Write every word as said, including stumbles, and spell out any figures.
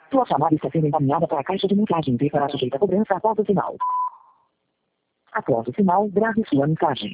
Sua chamada está sendo encaminhada para a caixa de mensagem e será sujeita a cobrança após o sinal. Após o sinal, grave sua mensagem.